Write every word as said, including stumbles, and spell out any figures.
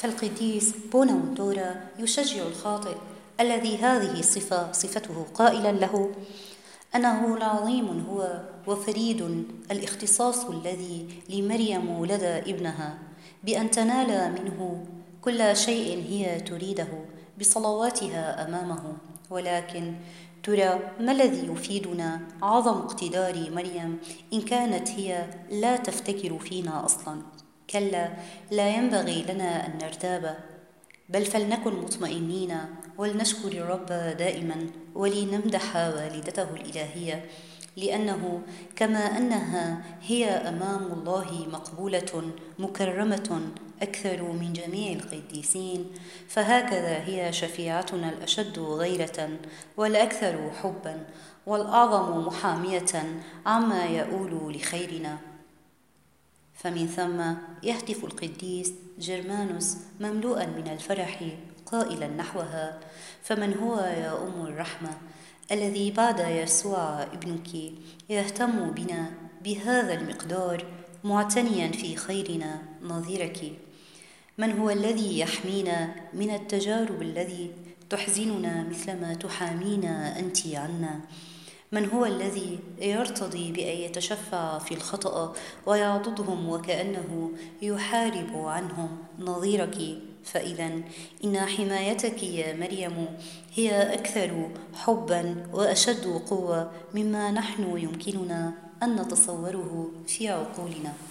فالقديس بوناونتورا يشجع الخاطئ الذي هذه الصفة صفته قائلا له أنه العظيم هو وفريد الاختصاص الذي لمريم لدى ابنها بأن تنال منه كل شيء هي تريده بصلواتها أمامه. ولكن ترى ما الذي يفيدنا عظم اقتدار مريم إن كانت هي لا تفتكر فينا أصلا؟ كلا، لا ينبغي لنا أن نرتاب، بل فلنكن مطمئنين ولنشكر الرب دائما ولنمدح والدته الإلهية، لأنه كما أنها هي أمام الله مقبولة مكرمة أكثر من جميع القديسين، فهكذا هي شفيعتنا الأشد غيرة والأكثر حبا والأعظم محامية عما يؤول لخيرنا. فمن ثم يهتف القديس جرمانوس مملوءا من الفرح قائلا نحوها: فمن هو يا أم الرحمة الذي بعد يسوع ابنك يهتم بنا بهذا المقدار معتنيا في خيرنا نظيرك؟ من هو الذي يحمينا من التجارب التي تحزننا مثلما تحامينا أنت عنا؟ من هو الذي يرتضي بأن يتشفع في الخطأ ويعضدهم وكأنه يحارب عنهم نظيرك؟ فإذا إن حمايتك يا مريم هي أكثر حبا وأشد قوة مما نحن يمكننا أن نتصوره في عقولنا.